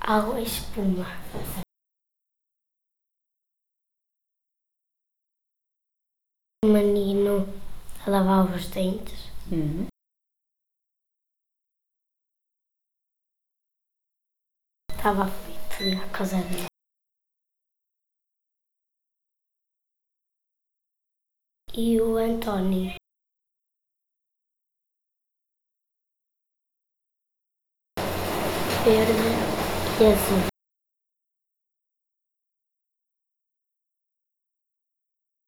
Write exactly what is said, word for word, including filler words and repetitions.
Água e espuma. Um menino a lavar os dentes. Hum. Estava feito na casa dele. E o António. Verde e azul.